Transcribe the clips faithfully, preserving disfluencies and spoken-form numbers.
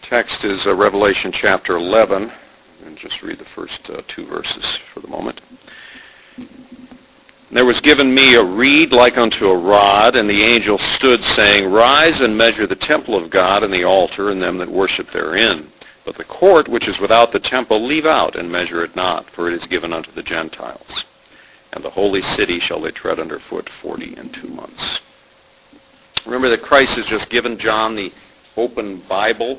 Text is uh, Revelation chapter eleven, and just read the first uh, two verses for the moment. There was given me a reed like unto a rod, and the angel stood, saying, Rise and measure the temple of God and the altar, and them that worship therein. But the court which is without the temple leave out, and measure it not, for it is given unto the Gentiles. And the holy city shall they tread under foot forty and two months. Remember that Christ has just given John the open Bible,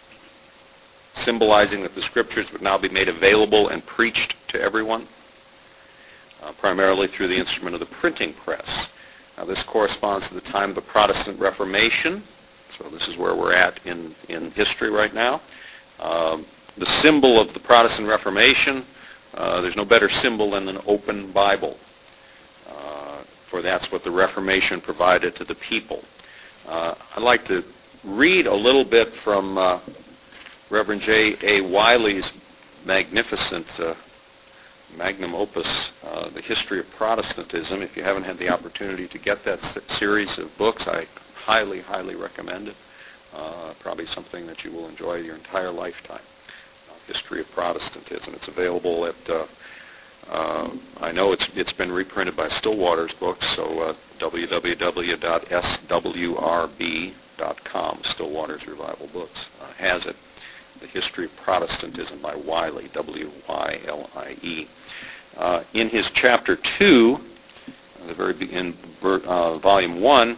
symbolizing that the Scriptures would now be made available and preached to everyone, uh, primarily through the instrument of the printing press. Now, this corresponds to the time of the Protestant Reformation, so this is where we're at in, in history right now. Um, the symbol of the Protestant Reformation, uh, there's no better symbol than an open Bible, uh, for that's what the Reformation provided to the people. Uh, I'd like to read a little bit from uh, Reverend J A. Wiley's magnificent uh, magnum opus, uh, The History of Protestantism. If you haven't had the opportunity to get that series of books, I highly, highly recommend it. Uh, probably something that you will enjoy your entire lifetime. Uh, History of Protestantism. It's available at, uh, uh, I know it's it's been reprinted by Stillwater's books, so uh, w w w dot s w r b dot com, Stillwater's Revival Books, uh, has it. The History of Protestantism by Wiley, W Y L I E. Uh, in his chapter two, uh, the very be- in uh, volume one,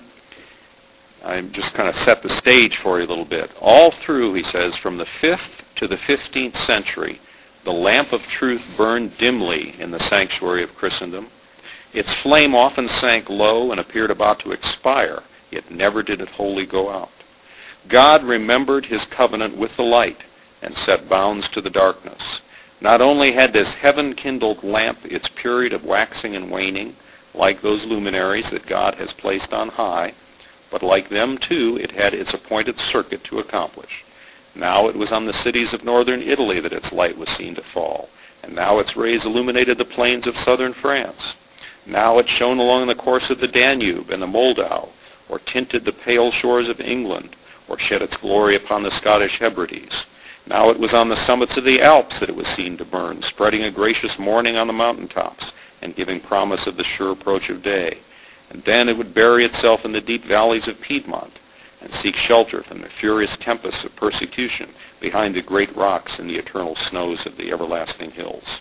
I just kind of set the stage for you a little bit. All through, he says, from the fifth to the fifteenth century, the lamp of truth burned dimly in the sanctuary of Christendom. Its flame often sank low and appeared about to expire, yet never did it wholly go out. God remembered his covenant with the light and set bounds to the darkness. Not only had this heaven-kindled lamp its period of waxing and waning, like those luminaries that God has placed on high, but like them, too, it had its appointed circuit to accomplish. Now it was on the cities of northern Italy that its light was seen to fall, and now its rays illuminated the plains of southern France. Now it shone along the course of the Danube and the Moldau, or tinted the pale shores of England, or shed its glory upon the Scottish Hebrides. Now it was on the summits of the Alps that it was seen to burn, spreading a gracious morning on the mountaintops and giving promise of the sure approach of day. And then it would bury itself in the deep valleys of Piedmont and seek shelter from the furious tempests of persecution behind the great rocks and the eternal snows of the everlasting hills.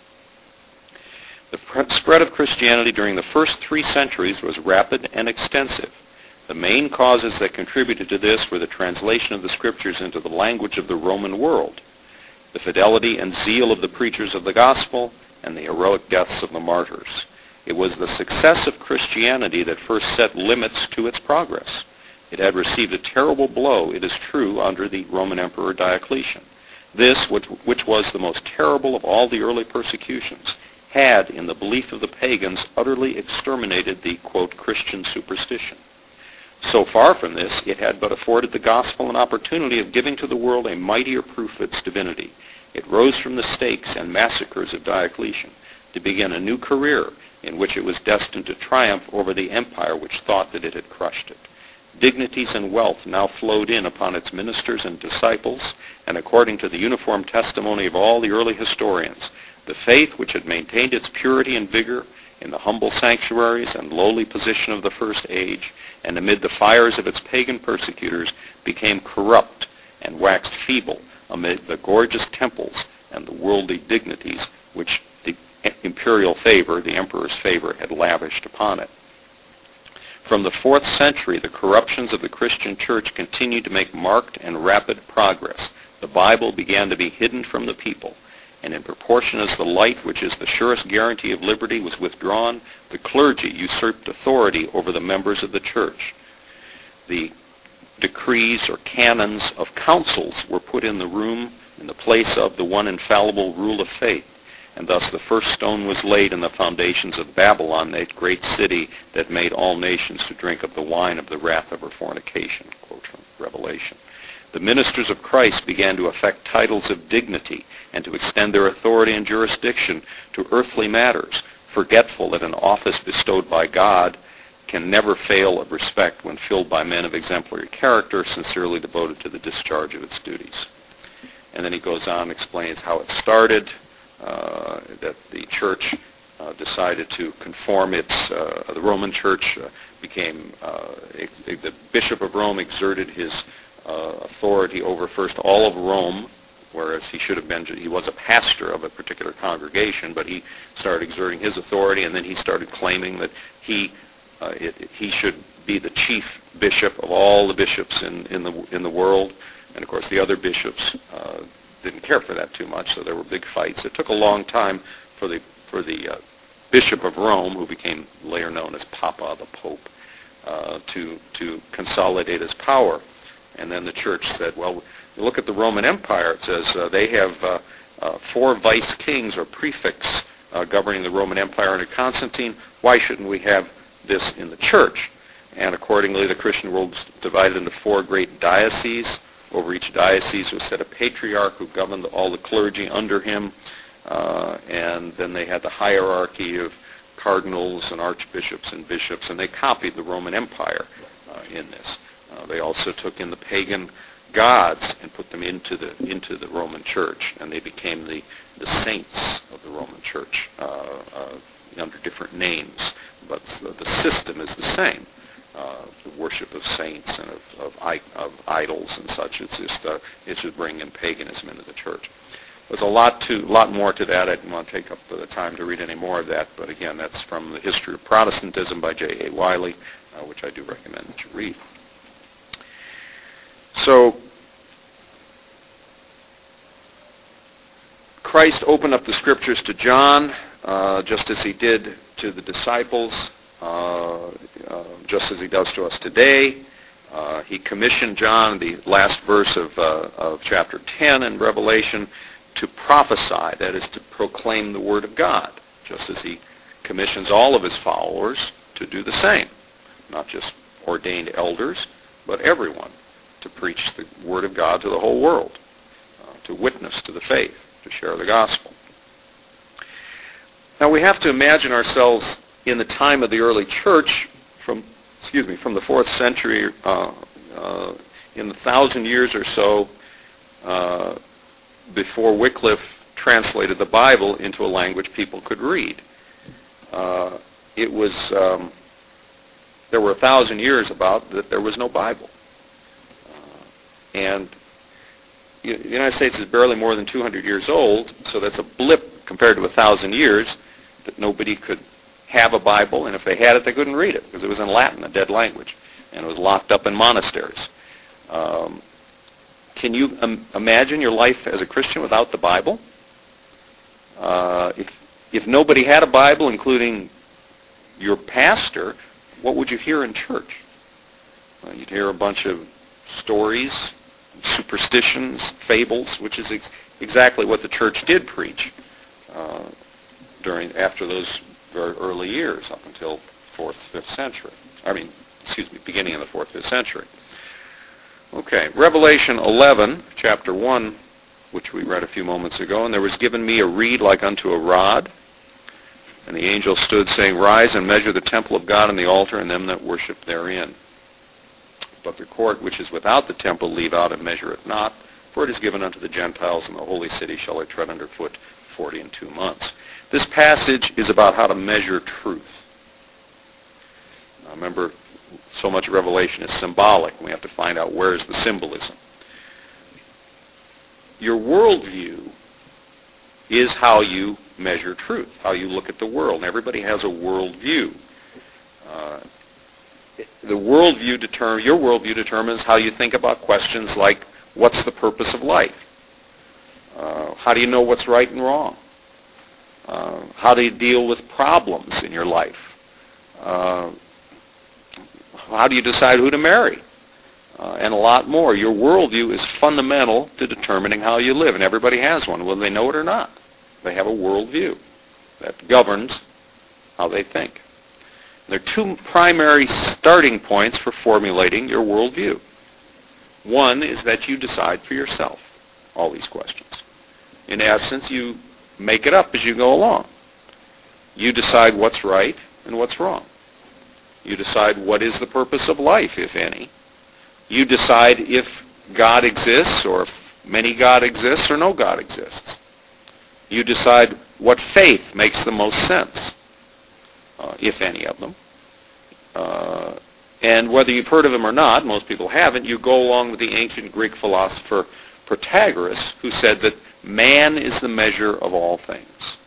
The pre- spread of Christianity during the first three centuries was rapid and extensive. The main causes that contributed to this were the translation of the Scriptures into the language of the Roman world, the fidelity and zeal of the preachers of the gospel, and the heroic deaths of the martyrs. It was the success of Christianity that first set limits to its progress. It had received a terrible blow, it is true, under the Roman Emperor Diocletian. This, which, which was the most terrible of all the early persecutions, had, in the belief of the pagans, utterly exterminated the, quote, Christian superstition. So far from this, it had but afforded the gospel an opportunity of giving to the world a mightier proof of its divinity. It rose from the stakes and massacres of Diocletian to begin a new career in which it was destined to triumph over the empire which thought that it had crushed it. Dignities and wealth now flowed in upon its ministers and disciples, and according to the uniform testimony of all the early historians, the faith which had maintained its purity and vigor in the humble sanctuaries and lowly position of the first age, and amid the fires of its pagan persecutors, became corrupt and waxed feeble amid the gorgeous temples and the worldly dignities which the imperial favor, the emperor's favor, had lavished upon it. From the fourth century, the corruptions of the Christian church continued to make marked and rapid progress. The Bible began to be hidden from the people, and in proportion as the light, which is the surest guarantee of liberty, was withdrawn, the clergy usurped authority over the members of the church. The decrees or canons of councils were put in the room in the place of the one infallible rule of faith, and thus the first stone was laid in the foundations of Babylon, that great city that made all nations to drink of the wine of the wrath of her fornication, quote from Revelation. The ministers of Christ began to affect titles of dignity and to extend their authority and jurisdiction to earthly matters, forgetful that an office bestowed by God can never fail of respect when filled by men of exemplary character, sincerely devoted to the discharge of its duties. And then he goes on and explains how it started, uh, that the church uh, decided to conform its, uh, the Roman church uh, became, uh, ex- the Bishop of Rome exerted his uh, authority over first all of Rome, whereas he should have been, he was a pastor of a particular congregation, but he started exerting his authority, and then he started claiming that he uh, it, he should be the chief bishop of all the bishops in, in the in the world. And of course, the other bishops uh, didn't care for that too much, so there were big fights. It took a long time for the for the uh, Bishop of Rome, who became later known as Papa, the Pope, uh, to to consolidate his power. And then the church said, well, you look at the Roman Empire. It says uh, they have uh, uh, four vice kings or prefects uh, governing the Roman Empire under Constantine. Why shouldn't we have this in the church? And accordingly, the Christian world was divided into four great dioceses. Over each diocese was set a patriarch who governed all the clergy under him. Uh, and then they had the hierarchy of cardinals and archbishops and bishops, and they copied the Roman Empire uh, in this. Uh, they also took in the pagan gods and put them into the into the Roman Church, and they became the, the saints of the Roman Church uh, uh, under different names. But the, the system is the same. Uh, the worship of saints and of, of, I, of idols and such. It's just uh, it's just bringing paganism into the church. There's a lot to lot more to that. I didn't want to take up the time to read any more of that, but again, that's from The History of Protestantism by J A. Wiley, uh, which I do recommend that you read. So, Christ opened up the Scriptures to John, uh, just as he did to the disciples, uh, uh, just as he does to us today. Uh, he commissioned John, the last verse of, uh, of chapter ten in Revelation, to prophesy, that is, to proclaim the Word of God, just as he commissions all of his followers to do the same. Not just ordained elders, but everyone, to preach the Word of God to the whole world, uh, to witness to the faith, to share the gospel. Now we have to imagine ourselves in the time of the early church, from excuse me, from the fourth century, uh, uh, in the thousand years or so uh, before Wycliffe translated the Bible into a language people could read. Uh, it was um, there were a thousand years about that there was no Bible. And the United States is barely more than two hundred years old, so that's a blip compared to a thousand years that nobody could have a Bible, and if they had it, they couldn't read it because it was in Latin, a dead language, and it was locked up in monasteries. Um, can you um, imagine your life as a Christian without the Bible? Uh, if, if nobody had a Bible, including your pastor, what would you hear in church? Uh, you'd hear a bunch of stories, superstitions, fables, which is ex- exactly what the church did preach uh, during after those very early years, up until fourth, fifth century. I mean, excuse me, beginning of the fourth, fifth century. Okay, Revelation eleven, chapter one, which we read a few moments ago, and there was given me a reed like unto a rod, and the angel stood, saying, Rise and measure the temple of God and the altar and them that worship therein. But the court which is without the temple leave out and measure it not, for it is given unto the Gentiles, and the holy city shall they tread under foot forty and two months. This passage is about how to measure truth. Now remember, so much of Revelation is symbolic. We have to find out where is the symbolism. Your worldview is how you measure truth, how you look at the world. And everybody has a worldview. Uh, the worldview determine, your worldview determines how you think about questions like, what's the purpose of life? Uh, how do you know what's right and wrong? Uh, how do you deal with problems in your life? Uh, how do you decide who to marry? Uh, and a lot more. Your worldview is fundamental to determining how you live, and everybody has one, whether they know it or not. They have a worldview that governs how they think. There are two primary starting points for formulating your worldview. One is that you decide for yourself all these questions. In essence, you make it up as you go along. You decide what's right and what's wrong. You decide what is the purpose of life, if any. You decide if God exists or if many God exists or no God exists. You decide what faith makes the most sense, uh, if any of them. Uh, and whether you've heard of him or not, most people haven't, you go along with the ancient Greek philosopher Protagoras, who said that man is the measure of all things.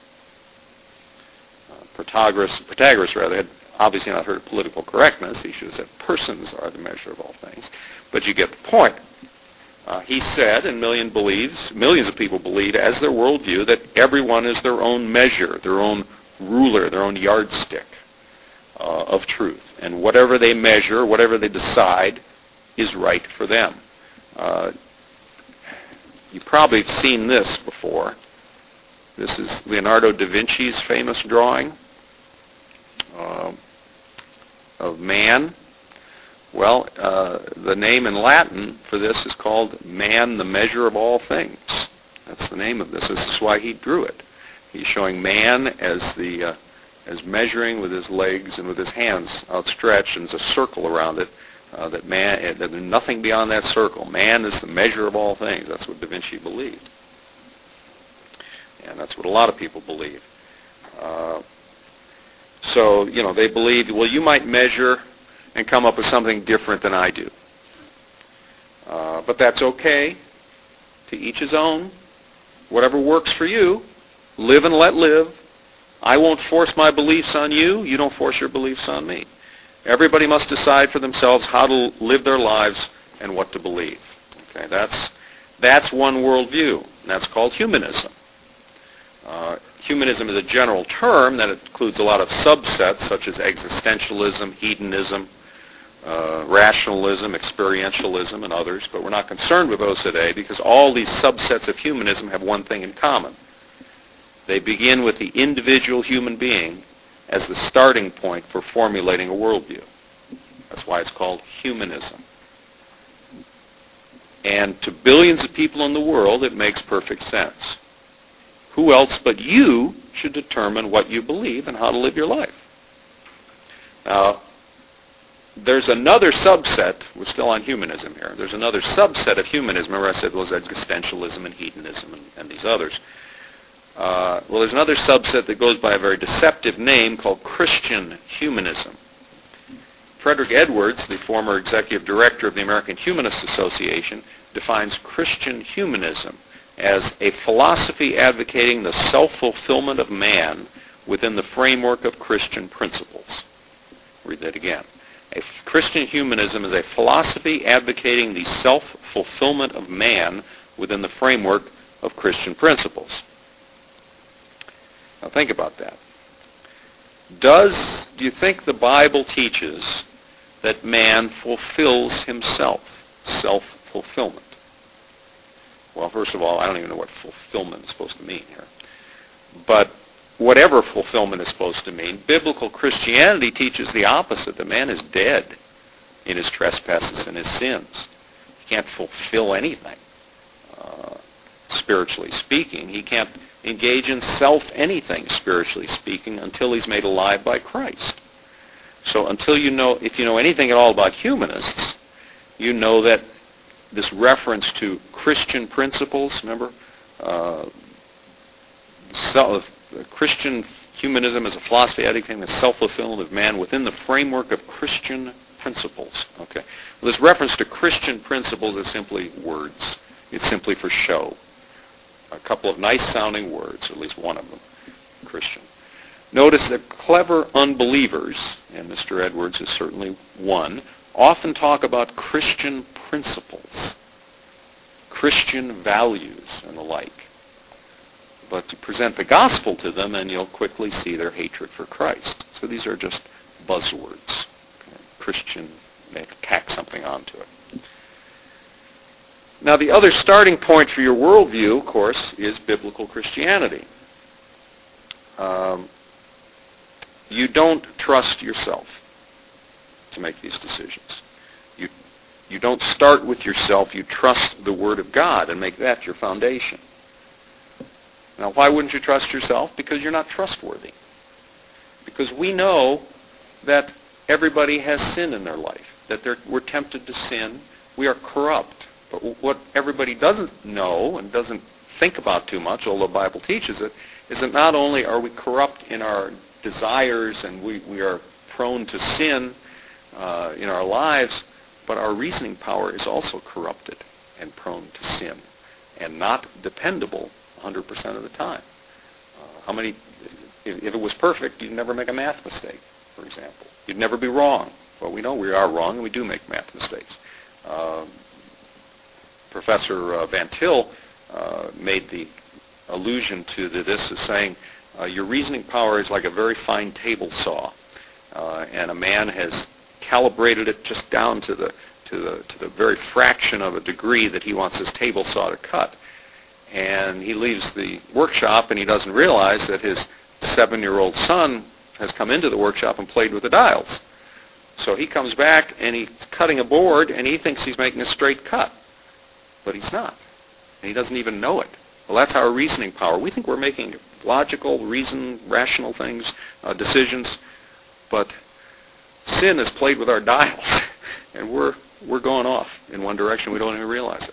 Uh, Protagoras, Protagoras rather, had obviously not heard of political correctness. He should have said persons are the measure of all things. But you get the point. Uh, he said, and million believes, millions of people believe as their worldview, that everyone is their own measure, their own ruler, their own yardstick uh, of truth. And whatever they measure, whatever they decide, is right for them. Uh, you probably have seen this before. This is Leonardo da Vinci's famous drawing uh, of man. Well, uh, the name in Latin for this is called man, the measure of all things. That's the name of this. This is why he drew it. He's showing man as the uh, as measuring with his legs and with his hands outstretched, and there's a circle around it. Uh, that man, uh, there's nothing beyond that circle. Man is the measure of all things. That's what Da Vinci believed, and that's what a lot of people believe. Uh, so, you know, they believe, well, you might measure and come up with something different than I do. Uh, but that's okay. To each his own. Whatever works for you, live and let live. I won't force my beliefs on you. You don't force your beliefs on me. Everybody must decide for themselves how to live their lives and what to believe. Okay, that's that's one worldview, and that's called humanism. Uh, humanism is a general term that includes a lot of subsets, such as existentialism, hedonism, uh, rationalism, experientialism, and others. But we're not concerned with those today because all these subsets of humanism have one thing in common. They begin with the individual human being as the starting point for formulating a worldview. That's why it's called humanism. And to billions of people in the world, it makes perfect sense. Who else but you should determine what you believe and how to live your life? Now, there's another subset, we're still on humanism here, there's another subset of humanism. Remember I said there was existentialism and hedonism and, and these others. Uh, well, there's another subset that goes by a very deceptive name called Christian humanism. Frederick Edwards, the former executive director of the American Humanist Association, defines Christian humanism as a philosophy advocating the self-fulfillment of man within the framework of Christian principles. Read that again. A Christian humanism is a philosophy advocating the self-fulfillment of man within the framework of Christian principles. Now think about that. Does, do you think the Bible teaches that man fulfills himself, self-fulfillment? Well, first of all, I don't even know what fulfillment is supposed to mean here. But whatever fulfillment is supposed to mean, biblical Christianity teaches the opposite, that man is dead in his trespasses and his sins. He can't fulfill anything, uh, spiritually speaking. He can't engage in self-anything, spiritually speaking, until he's made alive by Christ. So until you know, if you know anything at all about humanists, you know that this reference to Christian principles, remember, uh, self, Christian humanism is a philosophy advocating the self-fulfillment of man within the framework of Christian principles. Okay, well, this reference to Christian principles is simply words. It's simply for show. A couple of nice-sounding words, at least one of them, Christian. Notice that clever unbelievers, and Mister Edwards is certainly one, often talk about Christian principles, Christian values, and the like. But to present the gospel to them, and you'll quickly see their hatred for Christ. So these are just buzzwords. Okay. Christian, they tack something onto it. Now, the other starting point for your worldview, of course, is biblical Christianity. Um, you don't trust yourself to make these decisions. You, you don't start with yourself. You trust the Word of God and make that your foundation. Now, why wouldn't you trust yourself? Because you're not trustworthy. Because we know that everybody has sin in their life, that we're tempted to sin. We are corrupt. But what everybody doesn't know and doesn't think about too much, although the Bible teaches it, is that not only are we corrupt in our desires and we, we are prone to sin uh, in our lives, but our reasoning power is also corrupted and prone to sin and not dependable one hundred percent of the time. Uh, how many, if, if it was perfect, you'd never make a math mistake, for example. You'd never be wrong. Well, we know we are wrong and we do make math mistakes. Uh, Professor uh, Van Til uh, made the allusion to the, this as saying, uh, your reasoning power is like a very fine table saw, uh, and a man has calibrated it just down to the to the to the very fraction of a degree that he wants his table saw to cut. And he leaves the workshop and he doesn't realize that his seven-year-old son has come into the workshop and played with the dials. So he comes back and he's cutting a board and he thinks he's making a straight cut. But he's not. And he doesn't even know it. Well, that's our reasoning power. We think we're making logical, reason, rational things, uh, decisions, but sin has played with our dials, and we're we're going off in one direction. We don't even realize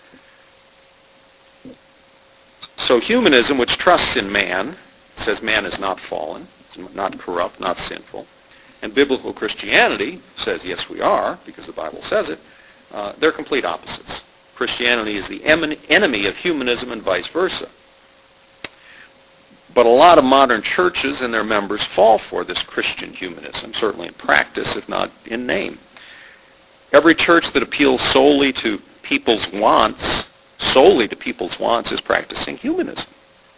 it. So humanism, which trusts in man, says man is not fallen, not corrupt, not sinful. And biblical Christianity says, yes, we are, because the Bible says it. Uh, they're complete opposites. Christianity is the em- enemy of humanism and vice versa. But a lot of modern churches and their members fall for this Christian humanism, certainly in practice, if not in name. Every church that appeals solely to people's wants, solely to people's wants, is practicing humanism,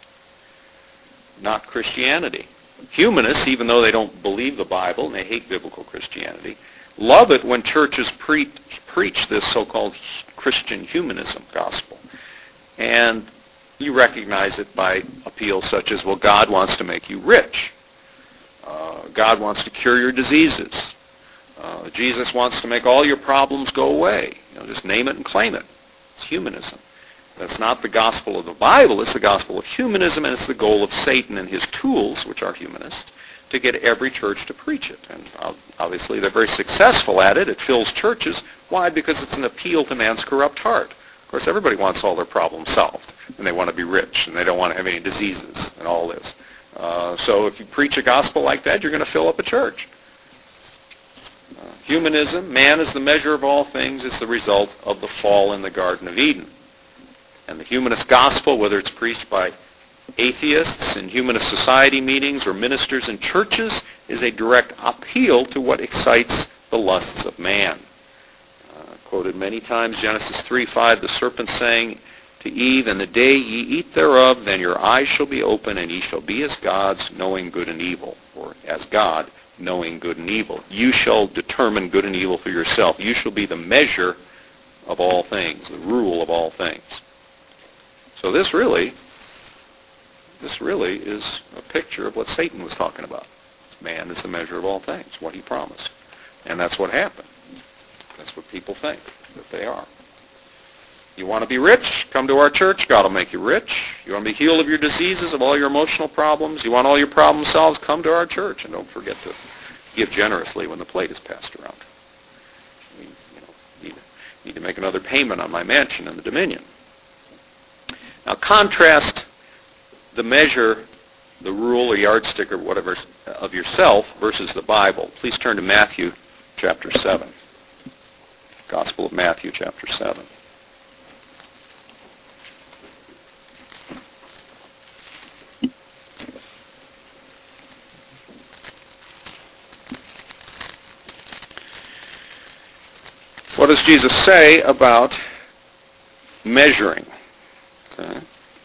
not Christianity. Humanists, even though they don't believe the Bible and they hate biblical Christianity, love it when churches pre- preach this so-called Christian humanism gospel. And you recognize it by appeals such as, well, God wants to make you rich. Uh, God wants to cure your diseases. Uh, Jesus wants to make all your problems go away. You know, just name it and claim it. It's humanism. That's not the gospel of the Bible. It's the gospel of humanism, and it's the goal of Satan and his tools, which are humanists, to get every church to preach it. And obviously they're very successful at it. It fills churches. Why? Because it's an appeal to man's corrupt heart. Of course, everybody wants all their problems solved, and they want to be rich, and they don't want to have any diseases and all this. Uh, so if you preach a gospel like that, you're going to fill up a church. Uh, humanism, man is the measure of all things, is the result of the fall in the Garden of Eden. And the humanist gospel, whether it's preached by atheists in humanist society meetings or ministers in churches, is a direct appeal to what excites the lusts of man. Uh, quoted many times, Genesis three five, the serpent saying to Eve, "In the day ye eat thereof, then your eyes shall be open, and ye shall be as gods, knowing good and evil." Or as God, knowing good and evil. You shall determine good and evil for yourself. You shall be the measure of all things, the rule of all things. So this really, this really is a picture of what Satan was talking about. Man is the measure of all things, what he promised. And that's what happened. That's what people think that they are. You want to be rich? Come to our church. God will make you rich. You want to be healed of your diseases, of all your emotional problems? You want all your problems solved? Come to our church. And don't forget to give generously when the plate is passed around. We you know, need, need to make another payment on my mansion in the Dominion. Now contrast the measure, the rule or yardstick or whatever of yourself versus the Bible. Please turn to Matthew chapter seven. Gospel of Matthew chapter seven. What does Jesus say about measuring? Okay.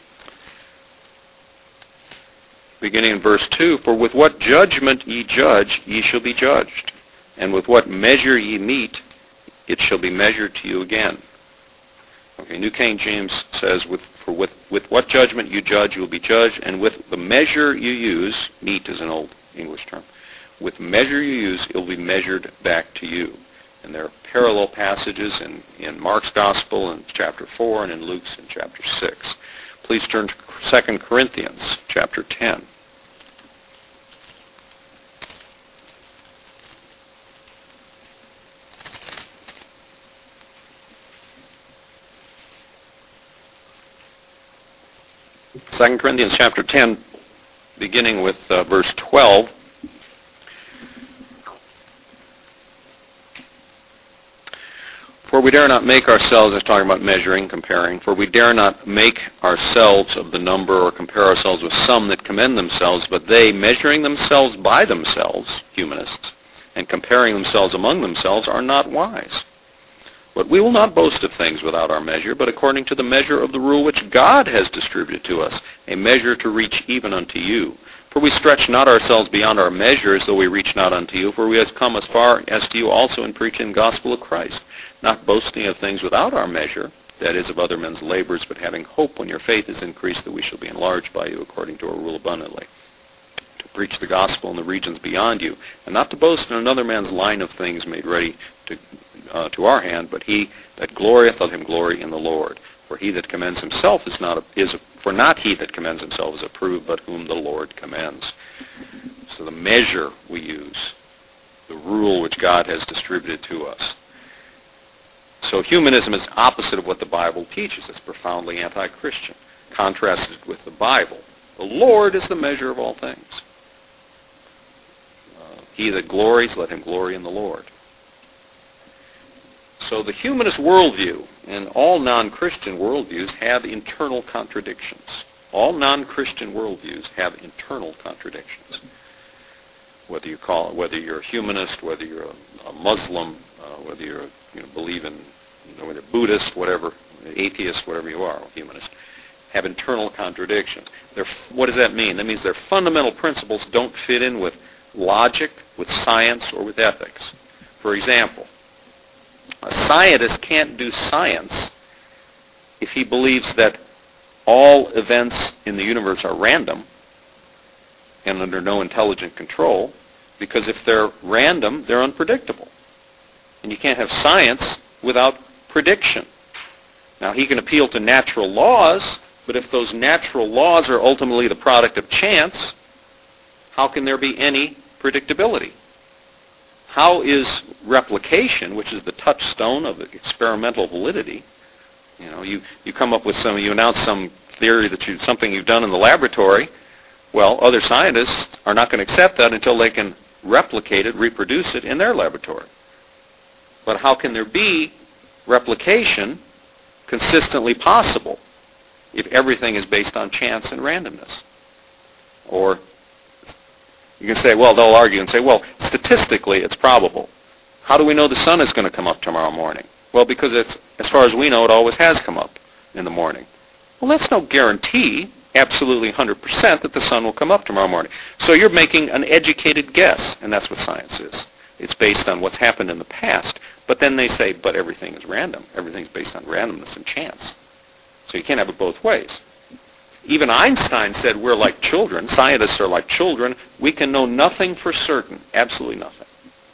Beginning in verse two, "For with what judgment ye judge, ye shall be judged, and with what measure ye mete, it shall be measured to you again." Okay, New King James says, with, for with, with what judgment you judge, you will be judged, and with the measure you use, mete is an old English term, with measure you use, it will be measured back to you. And there are parallel passages in, in Mark's Gospel in chapter four and in Luke's in chapter six. Please turn to Second Corinthians chapter ten. Second Corinthians chapter ten, beginning with uh, verse twelve. For we dare not make ourselves, I was talking about measuring, comparing, for we dare not make ourselves of the number or compare ourselves with some that commend themselves, but they, measuring themselves by themselves, humanists, and comparing themselves among themselves, are not wise. But we will not boast of things without our measure, but according to the measure of the rule which God has distributed to us, a measure to reach even unto you. For we stretch not ourselves beyond our measure, as though we reach not unto you, for we have come as far as to you also in preaching the gospel of Christ, not boasting of things without our measure, that is, of other men's labors, but having hope when your faith is increased, that we shall be enlarged by you according to our rule abundantly, to preach the gospel in the regions beyond you, and not to boast in another man's line of things made ready to, uh, to our hand, but he that glorieth, let him glory in the Lord. For he that commends himself is not a, is a, for not he that commends himself is approved, but whom the Lord commends. So the measure we use, the rule which God has distributed to us. So humanism is opposite of what the Bible teaches. It's profoundly anti-Christian, contrasted with the Bible. The Lord is the measure of all things. Uh, he that glories, let him glory in the Lord. So the humanist worldview and all non-Christian worldviews have internal contradictions. All non-Christian worldviews have internal contradictions. Whether you call it, whether you're a humanist, whether you're a, a Muslim, uh, whether you're you know, believe in, you know, whether Buddhist, whatever, atheist, whatever you are, humanist, have internal contradictions. They're, what does that mean? That means their fundamental principles don't fit in with logic, with science, or with ethics. For example, a scientist can't do science if he believes that all events in the universe are random and under no intelligent control, because if they're random, they're unpredictable. And you can't have science without prediction. Now, he can appeal to natural laws, but if those natural laws are ultimately the product of chance, how can there be any predictability? How is replication, which is the touchstone of experimental validity, you know, you, you come up with some, you announce some theory that you, something you've done in the laboratory, well, other scientists are not going to accept that until they can replicate it, reproduce it in their laboratory. But how can there be replication consistently possible if everything is based on chance and randomness? Or you can say, well, they'll argue and say, well, statistically it's probable. How do we know the sun is going to come up tomorrow morning? Well, because it's, as far as we know, it always has come up in the morning. Well, that's no guarantee, absolutely one hundred percent, that the sun will come up tomorrow morning. So you're making an educated guess, and that's what science is. It's based on what's happened in the past. But then they say, but everything is random. Everything's based on randomness and chance. So you can't have it both ways. Even Einstein said we're like children. Scientists are like children. We can know nothing for certain. Absolutely nothing.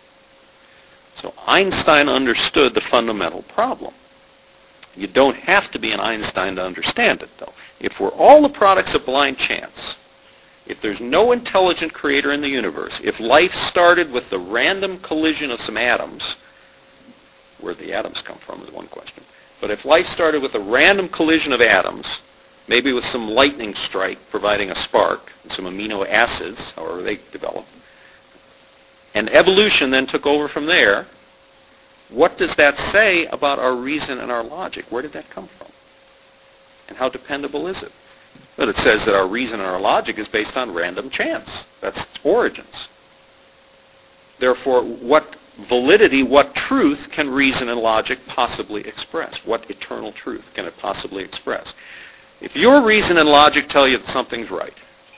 So Einstein understood the fundamental problem. You don't have to be an Einstein to understand it, though. If we're all the products of blind chance, if there's no intelligent creator in the universe, if life started with the random collision of some atoms, where the atoms come from is one question, but if life started with a random collision of atoms, maybe with some lightning strike providing a spark, and some amino acids, however they develop, and evolution then took over from there, what does that say about our reason and our logic? Where did that come from? And how dependable is it? But it says that our reason and our logic is based on random chance. That's its origins. Therefore, what validity, what truth can reason and logic possibly express? What eternal truth can it possibly express? If your reason and logic tell you that something's right,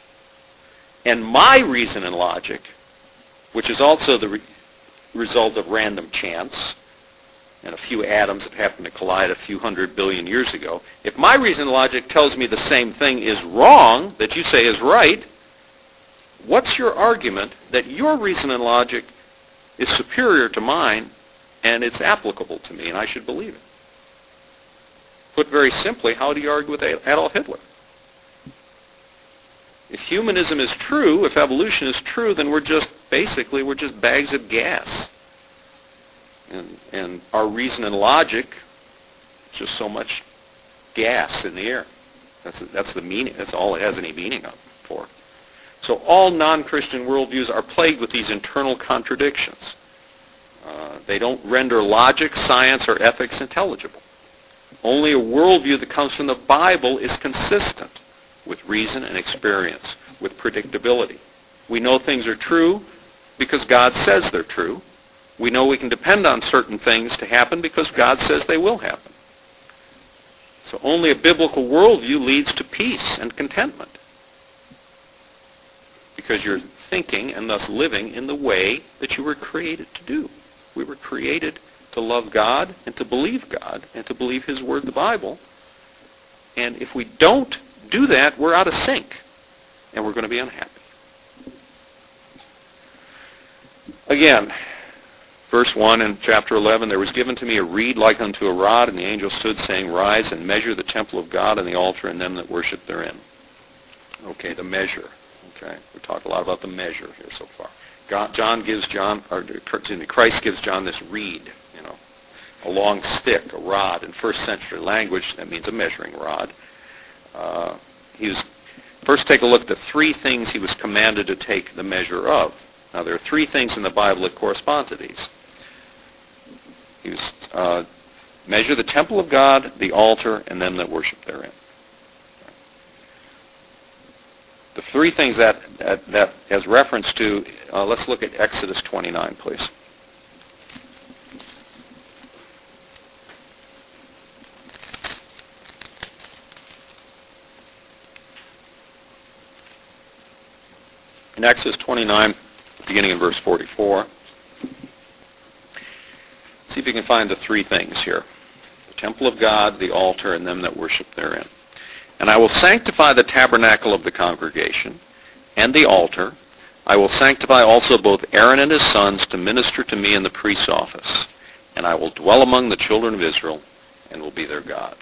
and my reason and logic, which is also the re- result of random chance, and a few atoms that happened to collide a few hundred billion years ago, if my reason and logic tells me the same thing is wrong, that you say is right, what's your argument that your reason and logic is superior to mine and it's applicable to me and I should believe it? Put very simply, how do you argue with Adolf Hitler? If humanism is true, if evolution is true, then we're just, basically, we're just bags of gas. And, and our reason and logic is just so much gas in the air. That's that's the meaning. That's all it has any meaning of for. So all non-Christian worldviews are plagued with these internal contradictions. Uh, they don't render logic, science, or ethics intelligible. Only a worldview that comes from the Bible is consistent with reason and experience, with predictability. We know things are true because God says they're true. We know we can depend on certain things to happen because God says they will happen. So only a biblical worldview leads to peace and contentment, because you're thinking and thus living in the way that you were created to do. We were created to love God and to believe God and to believe His Word, the Bible. And if we don't do that, we're out of sync and we're going to be unhappy. Again, verse one in chapter eleven, there was given to me a reed like unto a rod, and the angel stood, saying, Rise and measure the temple of God and the altar and them that worship therein. Okay, the measure. Okay, we talked a lot about the measure here so far. God, John gives John, or excuse me, Christ gives John this reed, you know, a long stick, a rod. In first century language, that means a measuring rod. Uh, he was first take a look at the three things he was commanded to take the measure of. Now, there are three things in the Bible that correspond to these. He was uh, measure the temple of God, the altar, and them that worship therein. The three things that that, that has reference to, uh, let's look at Exodus twenty-nine, please. In Exodus twenty-nine, beginning in verse forty-four, see if you can find the three things here. The temple of God, the altar, and them that worship therein. And I will sanctify the tabernacle of the congregation and the altar. I will sanctify also both Aaron and his sons to minister to me in the priest's office. And I will dwell among the children of Israel and will be their God.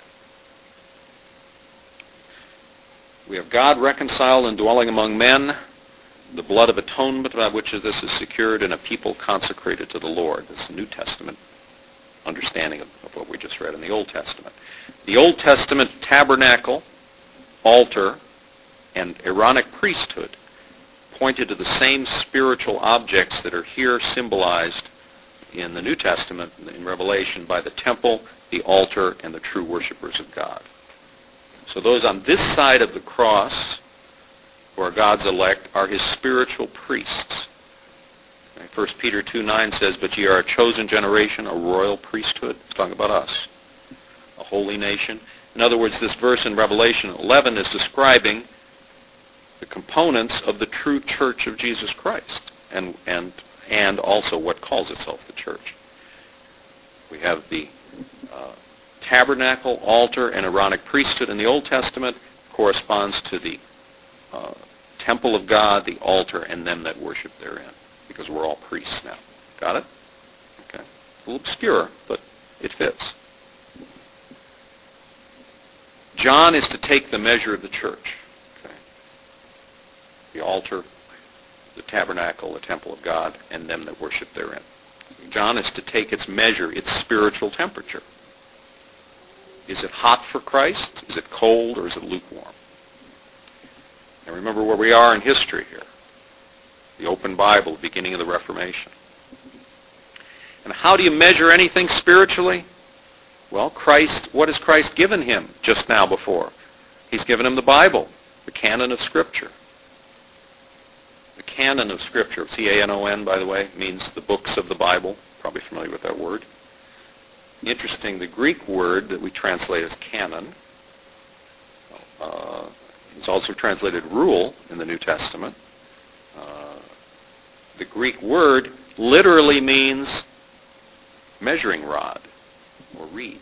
We have God reconciled and dwelling among men, the blood of atonement by which this is secured, and a people consecrated to the Lord. This is the New Testament understanding of, of what we just read in the Old Testament. The Old Testament tabernacle, altar, and Aaronic priesthood pointed to the same spiritual objects that are here symbolized in the New Testament, in Revelation, by the temple, the altar, and the true worshipers of God. So those on this side of the cross, who are God's elect, are His spiritual priests. First Peter two nine says, But ye are a chosen generation, a royal priesthood. It's talking about us. A holy nation. In other words, this verse in Revelation eleven is describing the components of the true church of Jesus Christ, and and and also what calls itself the church. We have the uh, tabernacle, altar, and Aaronic priesthood in the Old Testament, corresponds to the uh, temple of God, the altar, and them that worship therein, because we're all priests now. Got it? Okay. A little obscure, but it fits. John is to take the measure of the church. Okay. The altar, the tabernacle, the temple of God, and them that worship therein. John is to take its measure, its spiritual temperature. Is it hot for Christ? Is it cold, or is it lukewarm? And remember where we are in history here. The open Bible, the beginning of the Reformation. And how do you measure anything spiritually? Well, Christ, what has Christ given him just now before? He's given him the Bible, the canon of Scripture. The canon of Scripture, C A N O N, by the way, means the books of the Bible. Probably familiar with that word. Interesting, the Greek word that we translate as canon uh, is also translated rule in the New Testament. Uh, the Greek word literally means measuring rod or reed.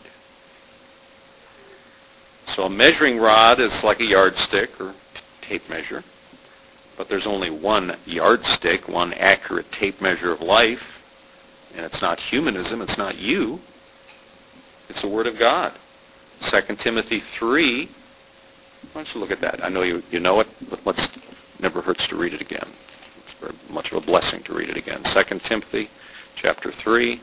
So a measuring rod is like a yardstick or tape measure, but there's only one yardstick, one accurate tape measure of life, and it's not humanism, it's not you, it's the Word of God. Second Timothy three, why don't you look at that? I know you, you know it, but let's, never hurts to read it again. It's very much of a blessing to read it again. Second Timothy chapter three.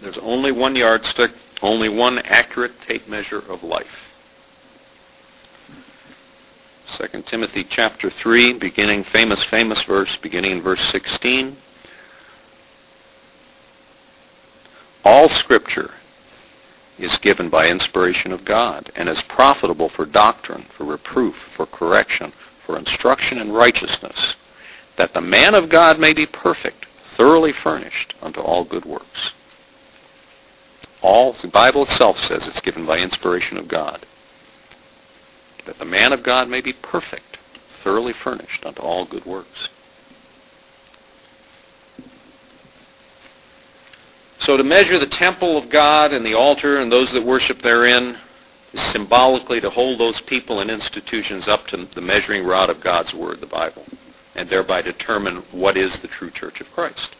There's only one yardstick, only one accurate tape measure of life. Second Timothy chapter three, beginning, famous, famous verse, beginning in verse sixteen. All Scripture is given by inspiration of God and is profitable for doctrine, for reproof, for correction, for instruction in righteousness, that the man of God may be perfect, thoroughly furnished unto all good works. All, the Bible itself says it's given by inspiration of God, that the man of God may be perfect, thoroughly furnished unto all good works. So to measure the temple of God and the altar and those that worship therein is symbolically to hold those people and institutions up to the measuring rod of God's Word, the Bible, and thereby determine what is the true church of Christ.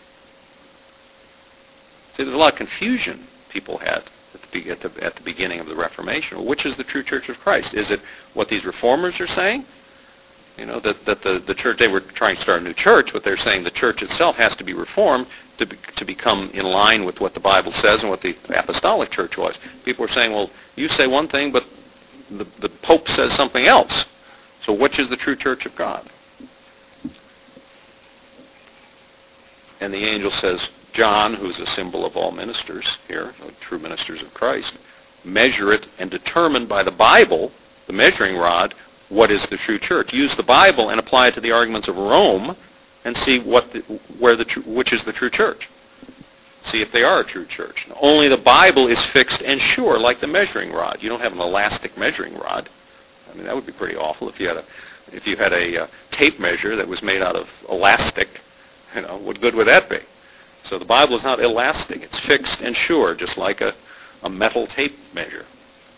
See, there's a lot of confusion people had at the, at the, at the beginning of the Reformation. Well, which is the true church of Christ? Is it what these reformers are saying? You know, that, that the, the church, they were trying to start a new church, but they're saying the church itself has to be reformed to, be, to become in line with what the Bible says and what the apostolic church was. People are saying, well, you say one thing, but the, the Pope says something else. So which is the true church of God? And the angel says, John, who's a symbol of all ministers here, true ministers of Christ, measure it and determine by the Bible, the measuring rod, what is the true church. Use the Bible and apply it to the arguments of Rome and see what the, where the which is the true church. See if they are a true church. Only the Bible is fixed and sure, like the measuring rod. You don't have an elastic measuring rod. I mean, that would be pretty awful if you had a if you had a uh, tape measure that was made out of elastic. You know, what good would that be? So the Bible is not elastic. It's fixed and sure, just like a, a metal tape measure.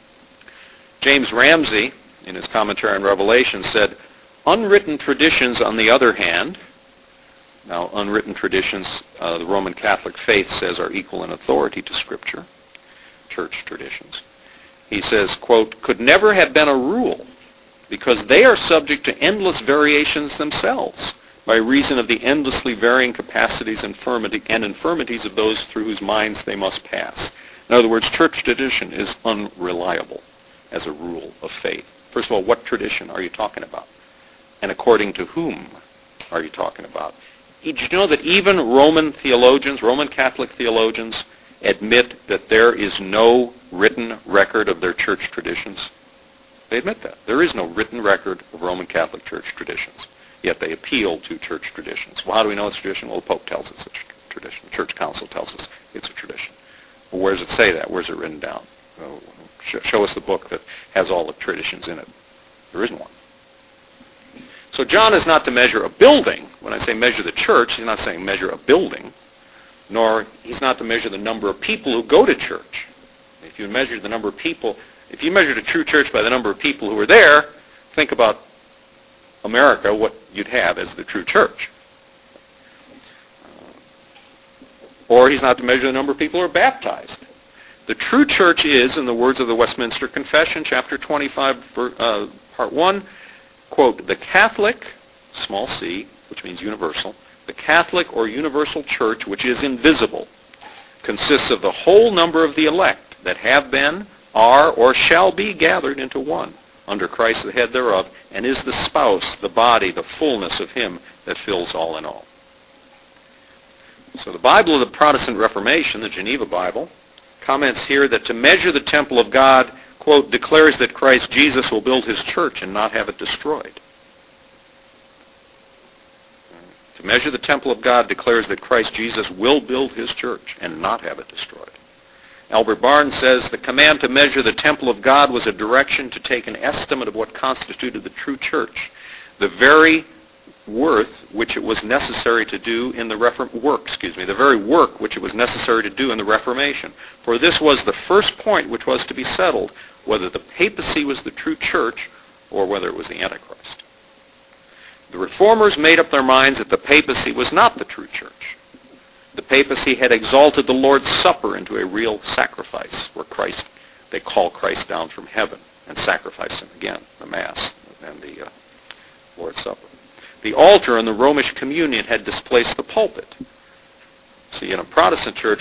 James Ramsey, in his commentary on Revelation, said, unwritten traditions, on the other hand, now unwritten traditions, uh, the Roman Catholic faith says, are equal in authority to Scripture, church traditions. He says, quote, could never have been a rule because they are subject to endless variations themselves by reason of the endlessly varying capacities and infirmities of those through whose minds they must pass. In other words, church tradition is unreliable as a rule of faith. First of all, what tradition are you talking about? And according to whom are you talking about? Did you know that even Roman theologians, Roman Catholic theologians, admit that there is no written record of their church traditions? They admit that. There is no written record of Roman Catholic church traditions. Yet they appeal to church traditions. Well, how do we know it's tradition? Well, the Pope tells us it's a tradition. The Church Council tells us it's a tradition. Well, where does it say that? Where's it written down? Well, show us the book that has all the traditions in it. There isn't one. So John is not to measure a building. When I say measure the church, he's not saying measure a building, nor he's not to measure the number of people who go to church. If you measure the number of people, if you measured a true church by the number of people who are there, think about America, what you'd have as the true church. Or he's not to measure the number of people who are baptized. The true church is, in the words of the Westminster Confession, chapter twenty-five, uh, part one, quote, the Catholic, small c, which means universal, the Catholic or universal church, which is invisible, consists of the whole number of the elect that have been, are, or shall be gathered into one, under Christ the head thereof, and is the spouse, the body, the fullness of him that fills all in all. So the Bible of the Protestant Reformation, the Geneva Bible, comments here that to measure the temple of God, quote, declares that Christ Jesus will build his church and not have it destroyed. To measure the temple of God declares that Christ Jesus will build his church and not have it destroyed. Albert Barnes says, the command to measure the temple of God was a direction to take an estimate of what constituted the true church, the very worth which it was necessary to do in the Reform- work, excuse me, the very work which it was necessary to do in the Reformation. For this was the first point which was to be settled, whether the papacy was the true church or whether it was the Antichrist. The Reformers made up their minds that the papacy was not the true church. The papacy had exalted the Lord's Supper into a real sacrifice, where Christ, they call Christ down from heaven and sacrifice him again, the Mass and the uh, Lord's Supper. The altar in the Romish communion had displaced the pulpit. See, in a Protestant church,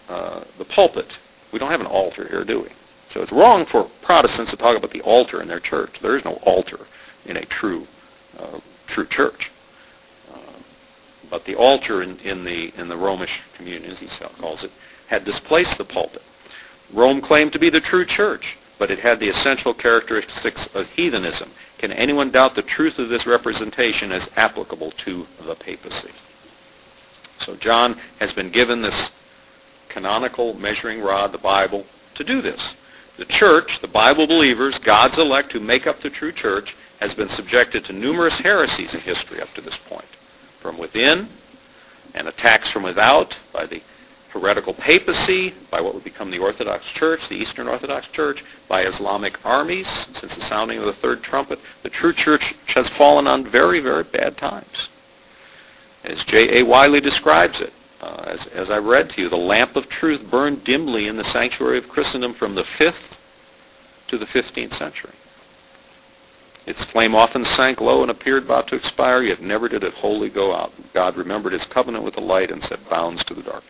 uh, the pulpit. We don't have an altar here, do we? So it's wrong for Protestants to talk about the altar in their church. There is no altar in a true uh, true church. Uh, but the altar in, in the in the Romish communion, as he calls it, had displaced the pulpit. Rome claimed to be the true church, but it had the essential characteristics of heathenism. Can anyone doubt the truth of this representation as applicable to the papacy? So John has been given this canonical measuring rod, the Bible, to do this. The church, the Bible believers, God's elect who make up the true church, has been subjected to numerous heresies in history up to this point. From within, and attacks from without by the heretical papacy, by what would become the Orthodox Church, the Eastern Orthodox Church, by Islamic armies since the sounding of the third trumpet. The true church has fallen on very, very bad times. As J A Wiley describes it, uh, as, as I read to you, the lamp of truth burned dimly in the sanctuary of Christendom from the fifth to the fifteenth century. Its flame often sank low and appeared about to expire, yet never did it wholly go out. God remembered his covenant with the light and set bounds to the darkness.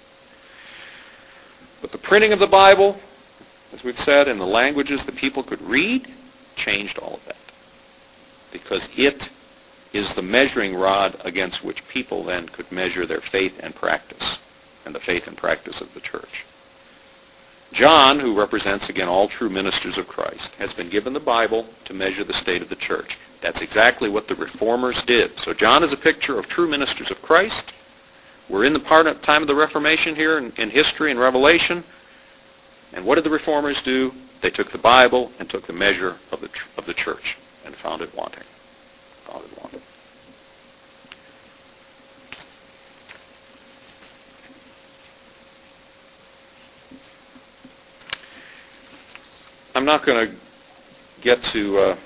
But the printing of the Bible, as we've said, in the languages that people could read, changed all of that. Because it is the measuring rod against which people then could measure their faith and practice, and the faith and practice of the church. John, who represents, again, all true ministers of Christ, has been given the Bible to measure the state of the church. That's exactly what the Reformers did. So John is a picture of true ministers of Christ. We're in the part of time of the Reformation here in, in history and Revelation. And what did the Reformers do? They took the Bible and took the measure of the of the church and found it wanting. Found it wanting. I'm not going to get to uh,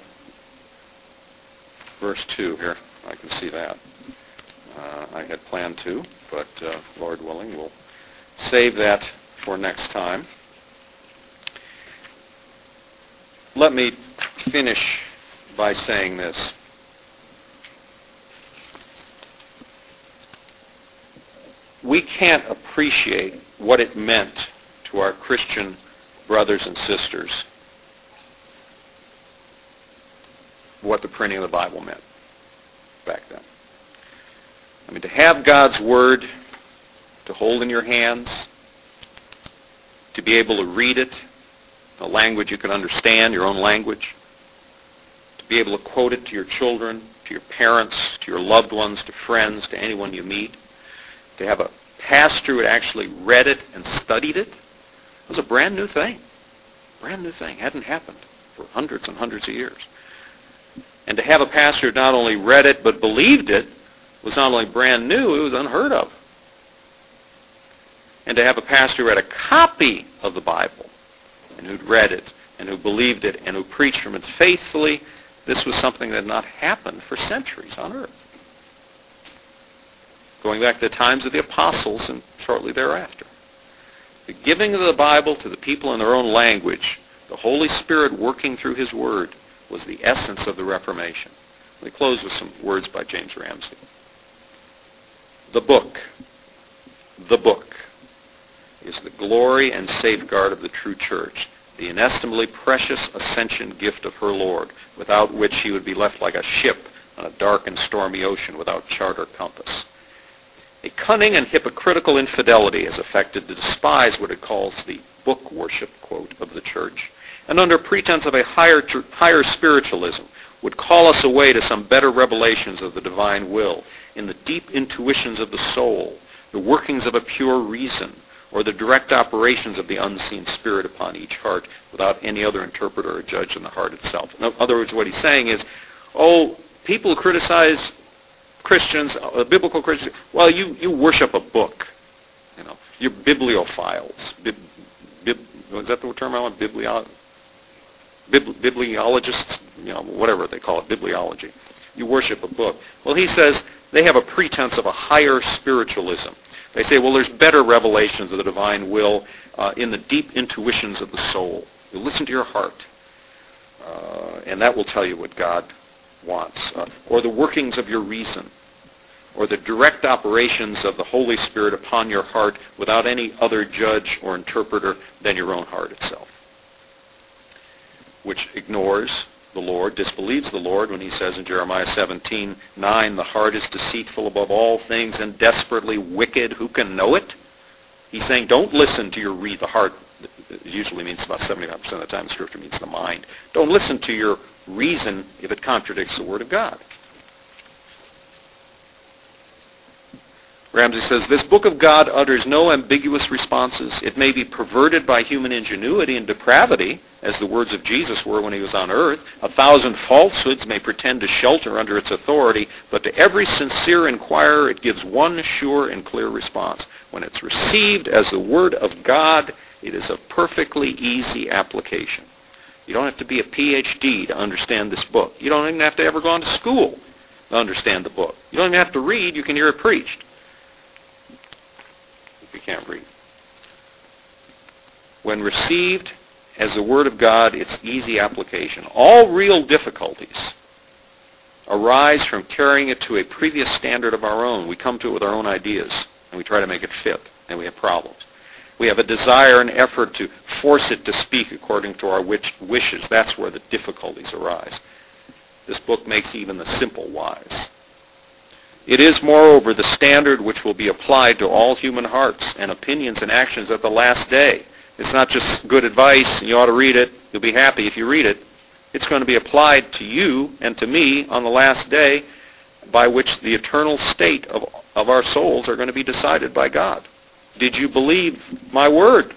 verse two here. I can see that. Uh, I had planned to, but uh, Lord willing, we'll save that for next time. Let me finish by saying this. We can't appreciate what it meant to our Christian brothers and sisters, what the printing of the Bible meant back then. I mean, to have God's Word to hold in your hands, to be able to read it, a language you can understand, your own language, to be able to quote it to your children, to your parents, to your loved ones, to friends, to anyone you meet, to have a pastor who had actually read it and studied it, it was a brand new thing. Brand new thing. Hadn't happened for hundreds and hundreds of years. And to have a pastor who not only read it but believed it was not only brand new, it was unheard of. And to have a pastor who had a copy of the Bible and who'd read it and who believed it and who preached from it faithfully, this was something that had not happened for centuries on earth. Going back to the times of the apostles and shortly thereafter. The giving of the Bible to the people in their own language, the Holy Spirit working through his Word, was the essence of the Reformation. Let me close with some words by James Ramsey. The book, the book, is the glory and safeguard of the true church, the inestimably precious ascension gift of her Lord, without which she would be left like a ship on a dark and stormy ocean without chart or compass. A cunning and hypocritical infidelity has affected to despise what it calls the book worship, quote, of the church, and under pretense of a higher, higher spiritualism would call us away to some better revelations of the divine will in the deep intuitions of the soul, the workings of a pure reason, or the direct operations of the unseen spirit upon each heart without any other interpreter or judge than the heart itself. In other words, what he's saying is, oh, people who criticize Christians, uh, biblical Christians, well, you, you worship a book. You know, you're bibliophiles. Bib, bib, is that the term I want? Biblio, bib, bibliologists? You know, whatever they call it, bibliology. You worship a book. Well, he says they have a pretense of a higher spiritualism. They say, well, there's better revelations of the divine will uh, in the deep intuitions of the soul. You listen to your heart, uh, and that will tell you what God wants. Uh, or the workings of your reason, or the direct operations of the Holy Spirit upon your heart without any other judge or interpreter than your own heart itself, which ignores the Lord, disbelieves the Lord when he says in Jeremiah seventeen nine, the heart is deceitful above all things and desperately wicked. Who can know it? He's saying don't listen to your read. The heart usually means about seventy-five percent of the time the Scripture means the mind. Don't listen to your reason if it contradicts the Word of God. Ramsey says, this book of God utters no ambiguous responses. It may be perverted by human ingenuity and depravity, as the words of Jesus were when he was on earth. A thousand falsehoods may pretend to shelter under its authority, but to every sincere inquirer it gives one sure and clear response. When it's received as the Word of God, it is a perfectly easy application. You don't have to be a P H D to understand this book. You don't even have to ever go on to school to understand the book. You don't even have to read. You can hear it preached. If you can't read. When received as the Word of God, it's easy application. All real difficulties arise from carrying it to a previous standard of our own. We come to it with our own ideas, and we try to make it fit, and we have problems. We have a desire and effort to force it to speak according to our wishes. That's where the difficulties arise. This book makes even the simple wise. It is, moreover, the standard which will be applied to all human hearts and opinions and actions at the last day. It's not just good advice, and you ought to read it. You'll be happy if you read it. It's going to be applied to you and to me on the last day, by which the eternal state of, of our souls are going to be decided by God. Did you believe my word?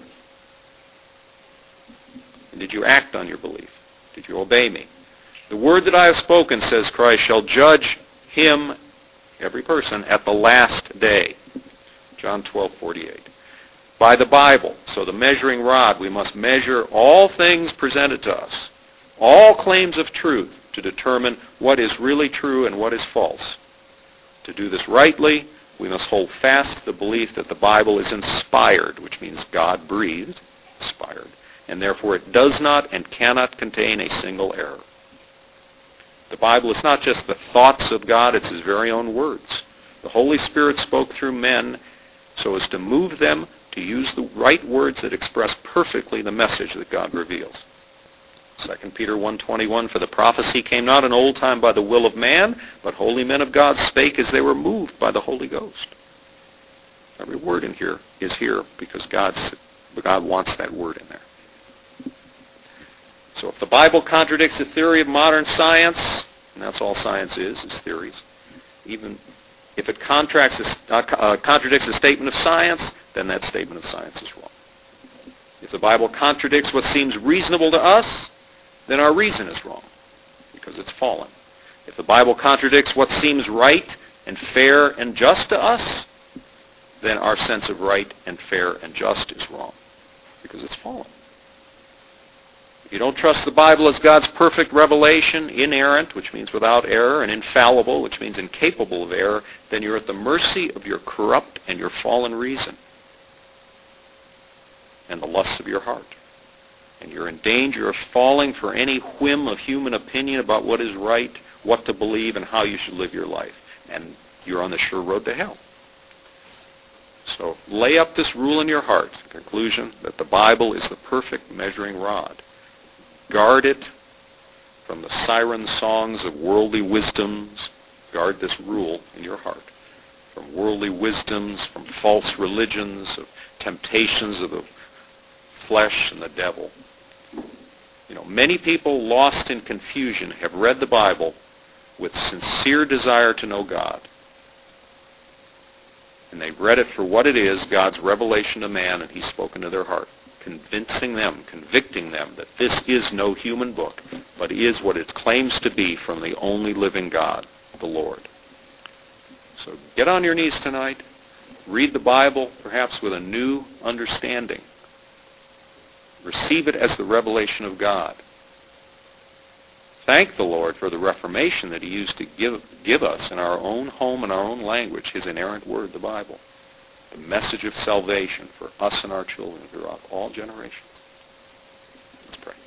And did you act on your belief? Did you obey me? The word that I have spoken, says Christ, shall judge him, every person, at the last day. John twelve forty-eight. By the Bible, so the measuring rod, we must measure all things presented to us, all claims of truth, to determine what is really true and what is false. To do this rightly, we must hold fast the belief that the Bible is inspired, which means God-breathed, inspired, and therefore it does not and cannot contain a single error. The Bible is not just the thoughts of God, it's his very own words. The Holy Spirit spoke through men so as to move them to use the right words that express perfectly the message that God reveals. Second Peter one twenty-one, for the prophecy came not in old time by the will of man, but holy men of God spake as they were moved by the Holy Ghost. Every word in here is here because God's, God wants that word in there. So if the Bible contradicts the theory of modern science, and that's all science is, is theories, even if it contracts a, uh, contradicts a statement of science, then that statement of science is wrong. If the Bible contradicts what seems reasonable to us, then our reason is wrong, because it's fallen. If the Bible contradicts what seems right and fair and just to us, then our sense of right and fair and just is wrong, because it's fallen. If you don't trust the Bible as God's perfect revelation, inerrant, which means without error, and infallible, which means incapable of error, then you're at the mercy of your corrupt and your fallen reason and the lusts of your heart. And you're in danger of falling for any whim of human opinion about what is right, what to believe, and how you should live your life. And you're on the sure road to hell. So lay up this rule in your heart, the conclusion that the Bible is the perfect measuring rod. Guard it from the siren songs of worldly wisdoms. Guard this rule in your heart. From worldly wisdoms, from false religions, of temptations of the flesh and the devil. You know, many people lost in confusion have read the Bible with sincere desire to know God. And they've read it for what it is, God's revelation to man, and he's spoken to their heart, convincing them, convicting them that this is no human book, but is what it claims to be from the only living God, the Lord. So get on your knees tonight. Read the Bible, perhaps with a new understanding. Receive it as the revelation of God. Thank the Lord for the Reformation that he used to give, give us in our own home and our own language, his inerrant word, the Bible. The message of salvation for us and our children throughout all generations. Let's pray.